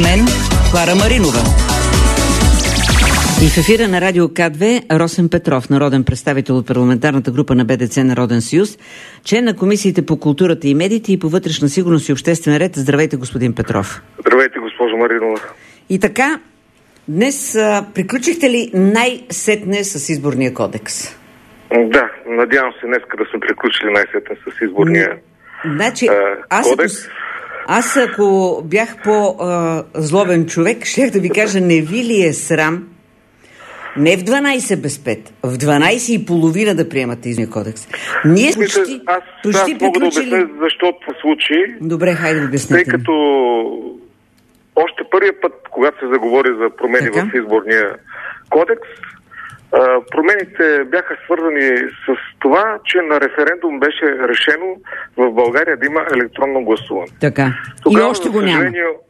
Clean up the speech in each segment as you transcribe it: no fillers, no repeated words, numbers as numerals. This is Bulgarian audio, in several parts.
мен Клара Маринова. И в ефира на Радио К2 Росен Петров, народен представител от парламентарната група на БДЦ Народен съюз, член на комисиите по културата и медиите и по вътрешна сигурност и обществен ред. Здравейте, господин Петров. Здравейте, госпожо Маринова. И така, днес приключихте ли най-сетне с изборния кодекс? Да, надявам се днеска да сме приключили най-сетне с изборния кодекс. Аз ако бях по-злобен човек, щях да ви кажа, не ви ли е срам не в 12 без 5, в 12 и половина да приемате изборния кодекс? Ние почти приключили. Мога да обясня защо това случи. Добре, хайде да обясните. Тъй като още първият път, когато се заговори за промени в изборния кодекс, промените бяха свързани с това, че на референдум беше решено в България да има електронно гласуване. Така. Тогава, и още го няма.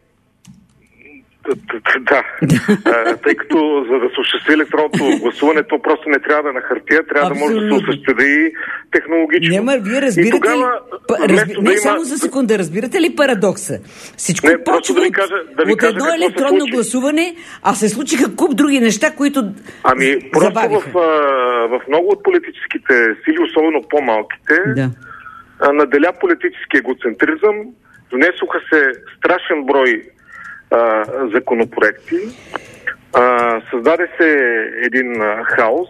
Да. Тъй като за да се осъществи електронното гласуване, то просто не трябва да е на хартия, трябва да може да се осъществи и технологично. Няма, вие разбирате тогава, ли... само за секунда, разбирате ли парадокса? Всичко почва от едно електронно гласуване, а се случиха куп други неща, които просто в много от политическите сили, особено по-малките, наделя политически егоцентризъм, внесоха се страшен брой законопроекти, създаде се един хаос.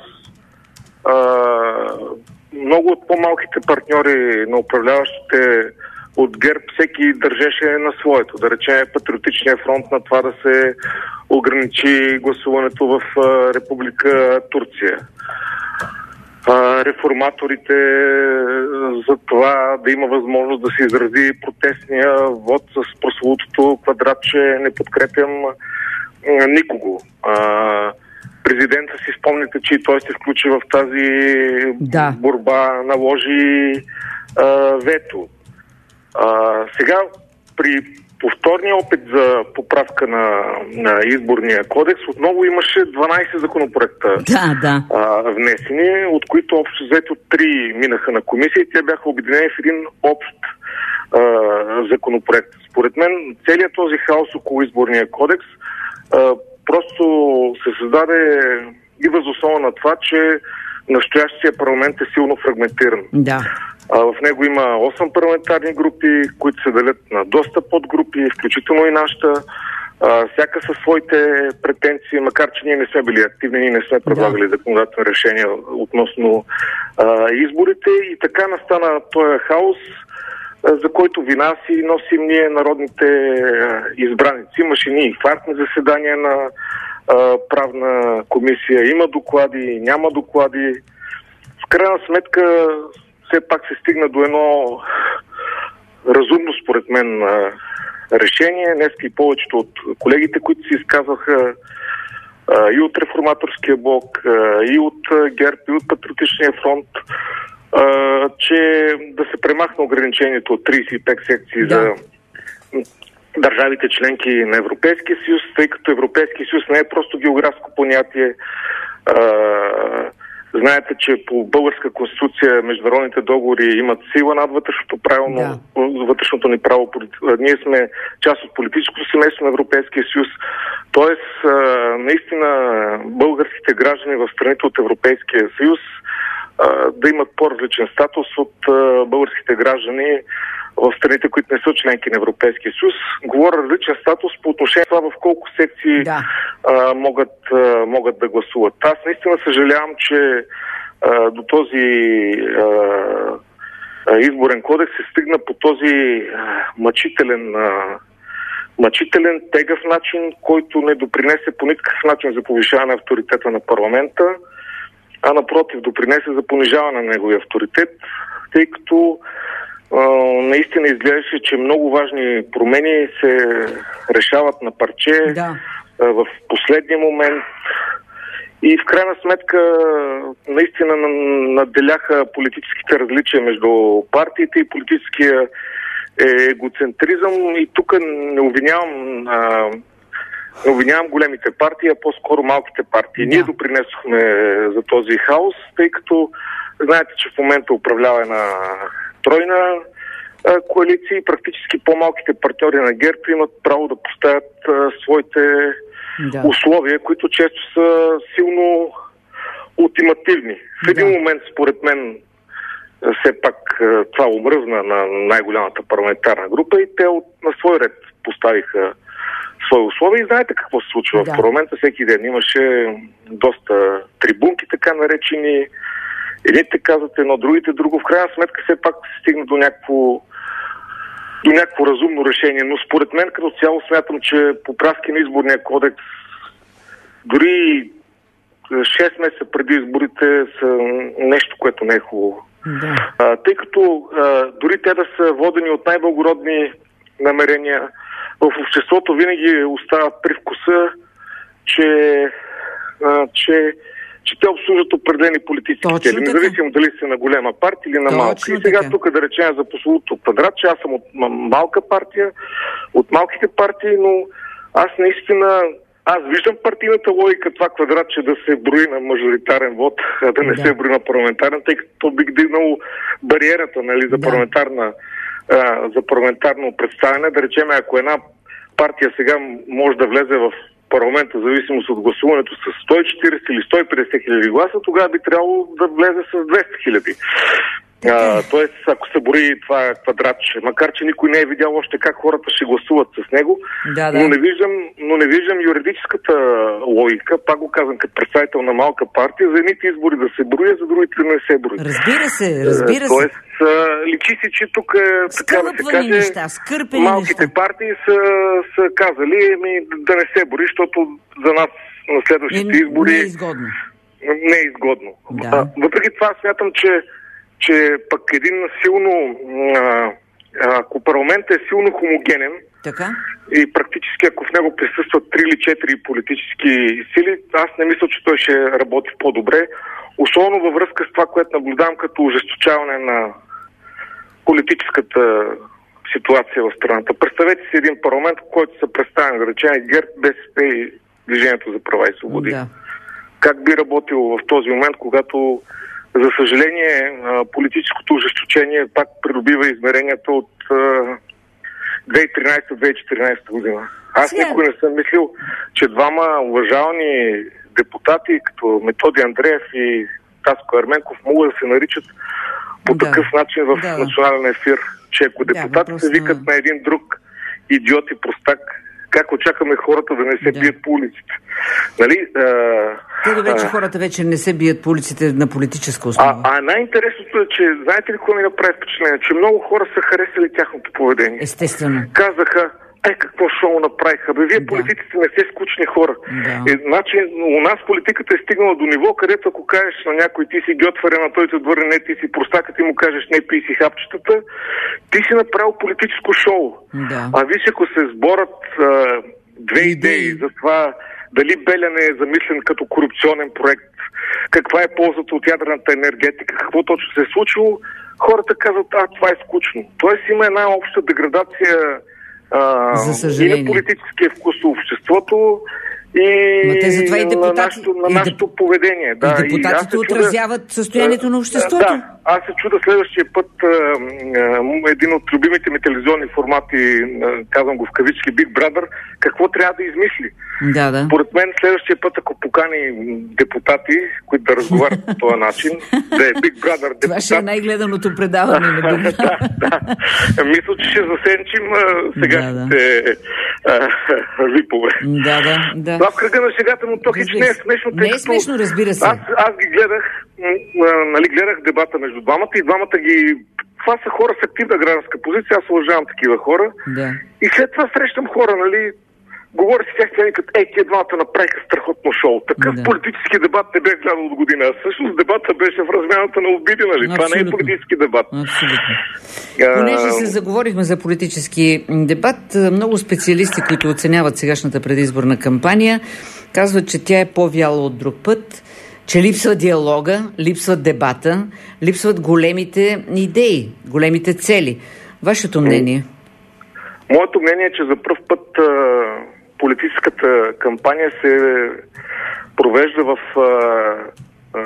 Много от по-малките партньори на управляващите от ГЕРБ всеки държеше на своето. Да речем Патриотичния фронт на това да се ограничи гласуването в Република Турция. Реформаторите за това да има възможност да се изрази протестния вод с прословутото квадратче "не подкрепям никого". Президента си спомните, че и той се включи в тази борба, наложи вето. Сега при повторния опит за поправка на изборния кодекс отново имаше 12 законопроекта внесени, от които общо взето 3 минаха на комисия и те бяха обединени в един общ законопроект. Според мен целият този хаос около изборния кодекс просто се създаде и въз основа на това, че настоящия парламент е силно фрагментиран. В него има 8 парламентарни групи, които се делят на доста подгрупи, включително и нашата. Всяка със своите претенции, макар че ние не сме били активни, ние не сме предлагали законодателни решения относно изборите. И така настана този хаос, за който вина си носим ние, народните избраници. Имаше ни инфарктни заседания на правна комисия, има доклади, няма доклади. В крайна сметка все пак се стигна до едно разумно, според мен, решение. Днес и повечето от колегите, които се изказаха и от Реформаторския блок, и от ГЕРБ, и от Патриотичния фронт, че да се премахне ограничението от 35 секции за държавите членки на Европейския съюз, тъй като Европейския съюз не е просто географско понятие. Знаете, че по българска конституция международните договори имат сила над вътрешното ни право. Ние сме част от политическото семейство на Европейския съюз. Тоест, наистина, българските граждани в страните от Европейския съюз да имат по-различен статус от българските граждани в страните, които не са членки на Европейския съюз. Говоря различен статус по отношение на това в колко секции могат да гласуват. Аз наистина съжалявам, че до този изборен кодекс се стигна по този мъчителен, тегъв начин, който не допринесе по никакъв начин за повишаване на авторитета на парламента, а напротив допринесе за понижаване на неговия авторитет, тъй като наистина изглеждаше, че много важни промени се решават на парче в последния момент и в крайна сметка наистина наделяха политическите различия между партиите и политическия егоцентризъм. И тук не обвинявам големите партии, а по-скоро малките партии. Ние допринесохме за този хаос, тъй като знаете, че в момента управлява една тройна коалиции, практически по-малките партньори на ГЕРБ имат право да поставят своите условия, които често са силно ултимативни. В един момент, според мен, все пак това омръзна на най-голямата парламентарна група и те на свой ред поставиха свои условия и знаете какво се случва в парламента всеки ден. Имаше доста трибунки, така наречени. Едните казват едно, другите друго. В крайна сметка все пак се стигна до някакво разумно решение. Но според мен като цяло смятам, че поправки на изборния кодекс дори 6 месеца преди изборите са нещо, което не е хубаво. Тъй като дори те да са водени от най-благородни намерения, в обществото винаги остава привкуса, че те обслужват определени политически цели, независимо дали са на голема партия или на малка. И сега тук да речем за прословутото квадрат, че аз съм от малка партия, от малките партии, но аз наистина виждам партийната логика това квадратче да се брои на мажоритарен вод, а да не се брои на парламентарен, тъй като би дигнало бариерата, за парламентарно представяне. Да речем, ако една партия сега може да влезе в парламента, в зависимост от гласуването с 140 или 150 хиляди гласа, тогава би трябвало да влезе с 200 хиляди. Тоест, ако се брои това квадратче, макар че никой не е видял още как хората ще гласуват с него, но не виждам юридическата логика, пак го казвам като представител на малка партия, за едните избори да се брои, за другите да не се брои. Разбира се. Тоест, личи си, че тук така да се каже, малките партии са казали да не се брои, защото за нас на следващите избори не е изгодно. Не е изгодно. Въпреки това смятам, че пък един силно, ако парламентът е силно хомогенен, и практически ако в него присъстват 3 или 4 политически сили, аз не мисля, че той ще работи по-добре, особено във връзка с това, което наблюдавам като ожесточаване на политическата ситуация в страната. Представете си един парламент, в който са представени, да речем, ГЕРБ, БСП и Движението за права и свободи. Как би работило в този момент, когато за съжаление, политическото ожесточение пак придобива измеренията от 2013-2014 година. Аз никой не съм мислил, че двама уважавани депутати, като Методи Андреев и Таско Ерменков, могат да се наричат по такъв начин в национален ефир, че ако депутати се викат на един друг идиот и простак, как очакваме хората да не се бият по улиците. Нали? Добре, че хората вече не се бият по улиците на политическа основа. Най-интересното е, че знаете ли какво ми направи впечатление? Че много хора са харесали тяхното поведение. Естествено. Казаха, какво шоу направиха? Вие политиците не сте скучни хора. Значи, у нас политиката е стигнала до ниво, където ако кажеш на някой ти си гьотварен, а той те отвърне не ти си простакът и му кажеш не пий си хапчетата, ти си направил политическо шоу. Виж, ако се сборят две идеи за това дали Белене е замислен като корупционен проект, каква е ползата от ядрената енергетика, какво точно се е случило, хората казват, това е скучно. Тоест има една обща деградация и на политическия вкус в обществото и на нашето поведение. И депутатите отразяват състоянието на обществото. Аз се чуда следващия път един от любимите ми телевизионни формати, казвам го в кавички, Big Brother, какво трябва да измисли. Според мен следващия път, ако покани депутати, които да разговарят по този начин, да е Big Brother депутат. Това ще е най-гледаното предаване на Big Brother. Мисля, че ще засенчим сегашните випове. Това в кръга на шегата, но то хич не е смешно. Не е смешно, разбира се. Аз ги гледах, гледах дебата между двамата и двамата ги... Това са хора с активна гражданска позиция, аз уважавам такива хора. И след това срещам хора, говоря си тях, тия двамата направиха страхотно шоу. Такъв политически дебат не бях гледал от година. Всъщност дебата беше в размяната на обиди, Това не е политически дебат. Понеже се заговорихме за политически дебат, много специалисти, които оценяват сегашната предизборна кампания, казват, че тя е по-вяла от друг път, че липсва диалога, липсва дебата, липсват големите идеи, големите цели. Вашето мнение? Моето мнение е, че за пръв път политическата кампания се провежда в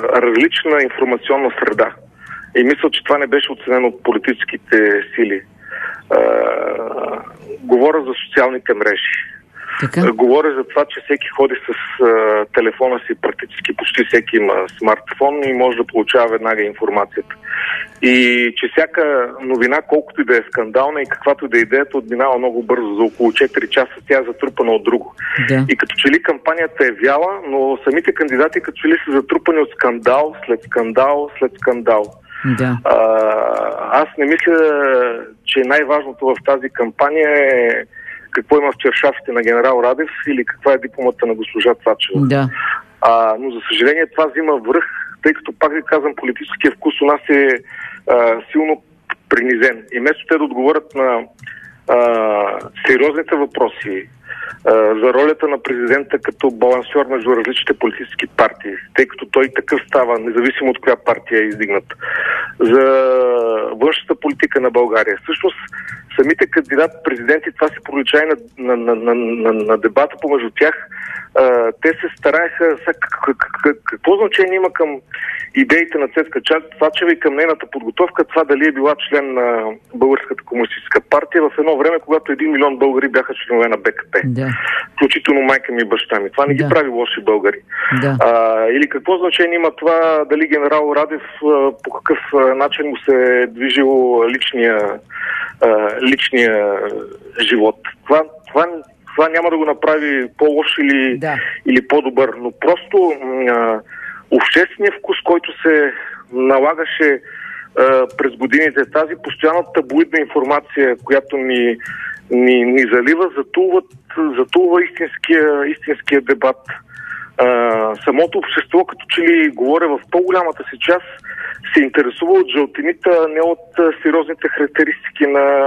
различна информационна среда. И мисля, че това не беше оценено от политическите сили. Говоря за социалните мрежи. Така? Говоря за това, че всеки ходи с телефона си, практически почти всеки има смартфон и може да получава веднага информацията. И че всяка новина, колкото и да е скандална и каквато и да е идеята, отминава много бързо. За около 4 часа тя е затрупана от друго. Да. И като че ли кампанията е вяла, но самите кандидати като че ли са затрупани от скандал, след скандал, след скандал. Да. Аз не мисля, че най-важното в тази кампания е какво има в чершафите на генерал Радев или каква е дипломата на госпожа Цачева. Да. Но за съжаление това взима връх, тъй като, пак ви казвам, политическия вкус у нас е силно принизен. И вместо те да отговорят на сериозните въпроси за ролята на президента като балансьор между различните политически партии, тъй като той такъв става, независимо от коя партия е издигнат, за външната политика на България. Всъщност, самите кандидат-президенти, това се пролича и на дебата помежду тях, те се стараеха какво значение има към идеите на Цецка Цачева и към нейната подготовка, това дали е била член на Българската комунистическа партия в едно време, когато 1 милион българи бяха членове на БКП. Да. Включително майка ми и баща ми. Това не ги прави лоши българи. Да. Или какво значение има това дали генерал Радев по какъв начин му се е движил личния живот. Това няма да го направи по-лош или по-добър, но просто общественият вкус, който се налагаше през годините, тази постоянна таблоидна информация, която ни залива, затулва истинския дебат. Самото общество, като че ли говоря в по-голямата си част, се интересува от жълтините, а не от сериозните характеристики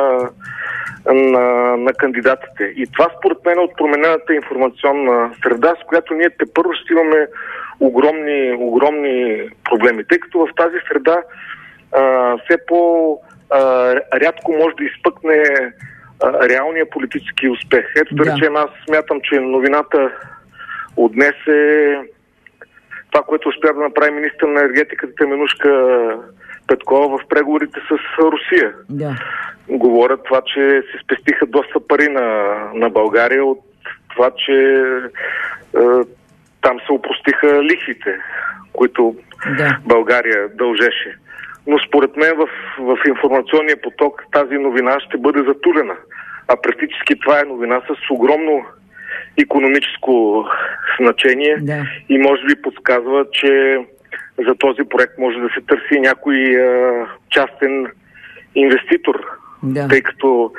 на кандидатите. И това според мен е от променената информационна среда, с която ние тепърво ще имаме огромни проблеми. Тъй като в тази среда все по-рядко може да изпъкне реалния политически успех. Ето да речем, аз смятам, че новината от днес е това, което успя да направи министър на енергетиката Теменужка Петкова в преговорите с Русия. Да. Говорят това, че се спестиха доста пари на България от това, че там се опростиха лихвите, които България дължеше. Но според мен в информационния поток тази новина ще бъде затулена. А практически това е новина с огромно икономическо значение и може би подсказва, че за този проект може да се търси някой частен инвеститор. Тъй като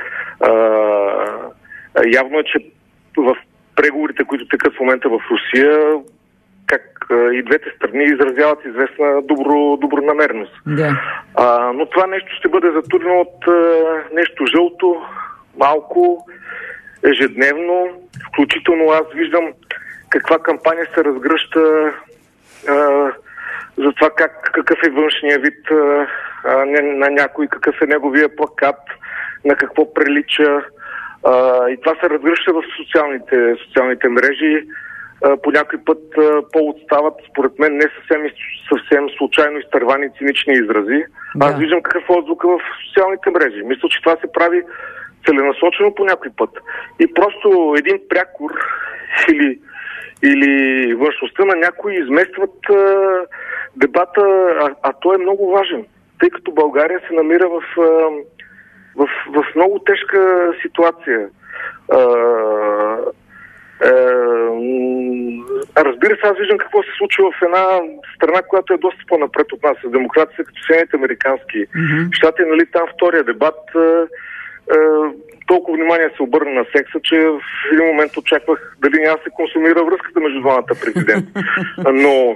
явно е, че в преговорите, които текат в момента в Русия, как и двете страни изразяват известна добронамереност. Но това нещо ще бъде затурено от нещо жълто, малко, ежедневно. Включително аз виждам каква кампания се разгръща за това какъв е външния вид на някой, какъв е неговия плакат, на какво прилича. И това се разгръща в социалните мрежи. По някой път по-отстават, според мен, не съвсем случайно изтървани цинични изрази. Аз виждам какъв е отзвука в социалните мрежи. Мисля, че това се прави целенасочено по някой път. И просто един прякор или външността на някои изместват дебата, а той е много важен, тъй като България се намира в много тежка ситуация. Разбира се, аз виждам какво се случва в една страна, която е доста по-напред от нас, с демокрация, като Съединените американски щати, нали, там втория дебат толкова внимание се обърна на секса, че в един момент очаквах дали няма се консумира връзката между двамата президента. Но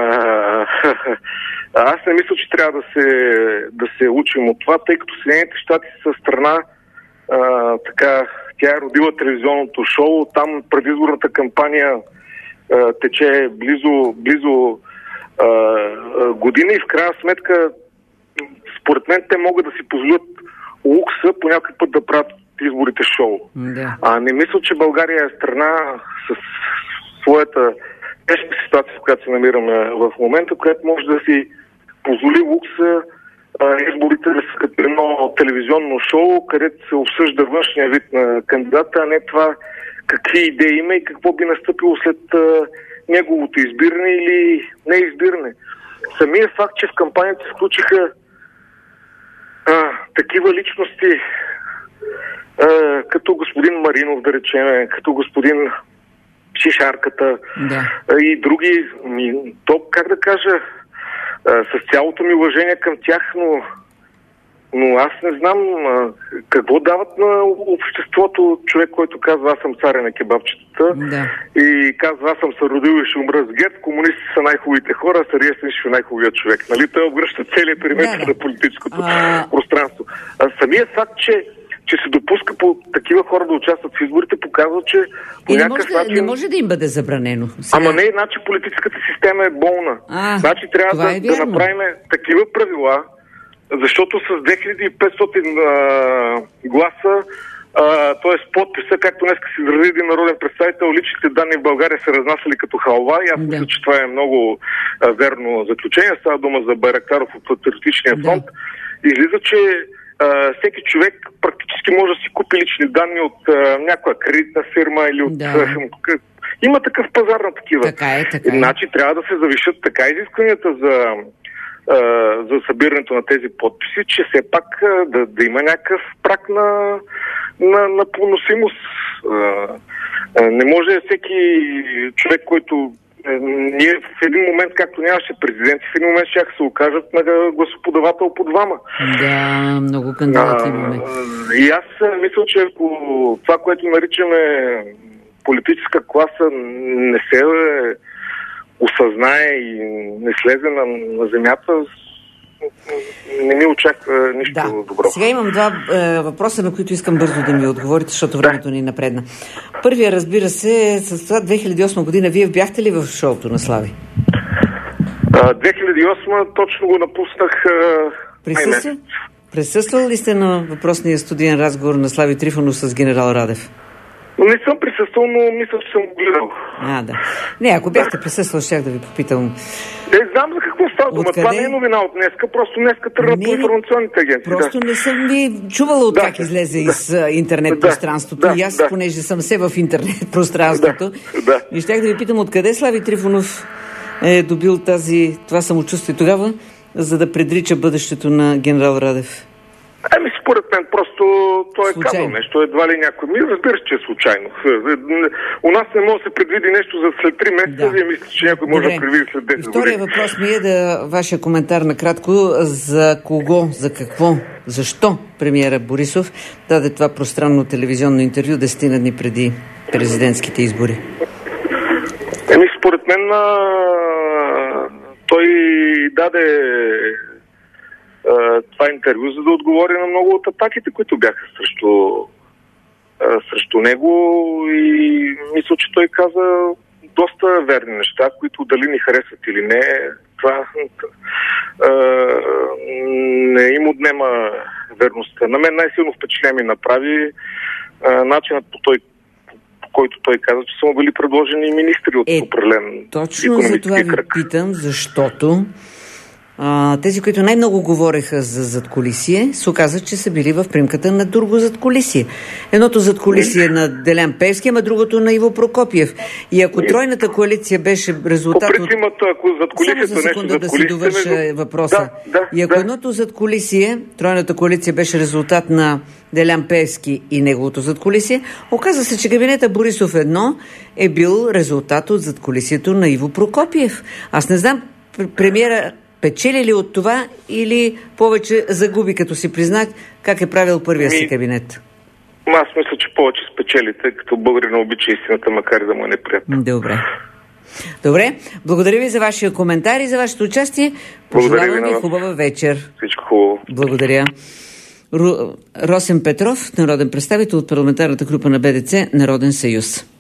аз не мисля, че трябва да се учим от това, тъй като Съединените щати са страна, тя е родила телевизионното шоу, там предизборната кампания тече близо година и в крайна сметка според мен те могат да си позволят лукса по някой път да правят изборите шоу. Не мисля, че България е страна с своята тежка ситуация, в която се намираме в момента, която може да си позволи лукса изборите да са като едно телевизионно шоу, където се обсъжда външния вид на кандидата, а не това какви идеи има и какво би настъпило след неговото избиране или неизбиране. Самия факт, че в кампанията се включиха такива личности, като господин Маринов, да речем, като господин Шишарката и други, то, как да кажа, с цялото ми уважение към тях, но аз не знам какво дават на обществото човек, който казва аз съм царя на кебабчетата и казва аз съм се родил и ще умра с ГЕРБ, комунисти са най-хубавите хора, а Сария Станишев е най-хубавият човек. Нали? Той обръща целият периметър на политическото пространство. Самият факт, че се допуска по такива хора да участват в изборите, показва, че по някакъв начин... Не може да им бъде забранено. Сега... Ама не, значи политическата система е болна. Значи трябва да направим такива правила, защото с 2500 гласа, т.е. подписа, както днес се изрази един народен представител, личните данни в България се разнасяли като халва и аз мисля, че това е много верно заключение. Става дума за Байрактаров от Патриотичния фронт. Излиза, че всеки човек практически може да си купи лични данни от някоя кредитна фирма или от... Има такъв пазар на такива. Така е. Значи трябва да се завишат така изискванията за събирането на тези подписи, че все пак да има някакъв праг на поносимост. Не може всеки човек, който ние в един момент, както нямаше президент, в един момент ще се окажат на гласоподавател по двама. Да, много кандидати имаме. И аз мисля, че ако това, което наричаме политическа класа, не се осъзнае и не слезе на земята, не ми очаква нищо добро. Сега имам два въпроса, на които искам бързо да ми отговорите, защото времето ни напредна. Първия, разбира се, с това 2008 година. Вие бяхте ли в шоуто на Слави? 2008 точно го напуснах. Присъствал ли сте на въпросния студиен разговор на Слави Трифонов с генерал Радев? Не съм присъствал, но мисля, че съм го гледал. Не, ако бяхте присъствал, щях да ви попитам. Не знам за какво става дума. Това не е новина от днеска, просто днеска тръгна по информационните агенции. Просто не съм ви чувала от как излезе из интернет пространството. И аз, понеже съм се в интернет пространството, и щях да ви питам откъде Слави Трифонов е добил това самочувствие тогава, за да предрича бъдещето на генерал Радев. Според мен просто той е казал нещо, едва ли някой. Разбира се, че е случайно. У нас не може да се предвиди нещо за след 3 месеца, вие мислите, че някой може да предвиди след 10 години. Втория въпрос ми е вашия коментар накратко за кого, за какво, защо премиера Борисов даде това пространно телевизионно интервю 10 дни преди президентските избори. Според мен той даде това интервю, за да отговори на много от атаките, които бяха срещу него, и мисля, че той каза доста верни неща, които дали ни харесват или не, това не им отнема верността. На мен най-силно впечатление ми направи начинът по който той каза, че са му били предложени министри от определен точно за това ви питам, защото тези, които най-много говореха за задкулисие, се оказа, че са били в примката на друго задкулисие. Едното задкулисие на Делян Пеевски, ама другото на Иво Прокопиев. И ако тройната коалиция беше резултат от... Само за секунда да си довърша въпроса. И ако едното задкулисие, тройната коалиция беше резултат на Делян Пеевски и неговото задкулисие, оказа се, че кабинета Борисов 1 е бил резултат от задкулисието на Иво Прокопиев. Аз не знам, премиера печели ли от това или повече загуби, като си признак как е правил първия си кабинет? Аз мисля, че повече спечели, тъй като българина обича истината, макар и да му е неприятно. Добре, благодаря ви за вашия коментар и за вашето участие. Пожелавам ви хубава вечер. Всичко хубаво. Благодаря. Росен Петров, народен представител от парламентарната група на БДЦ Народен съюз.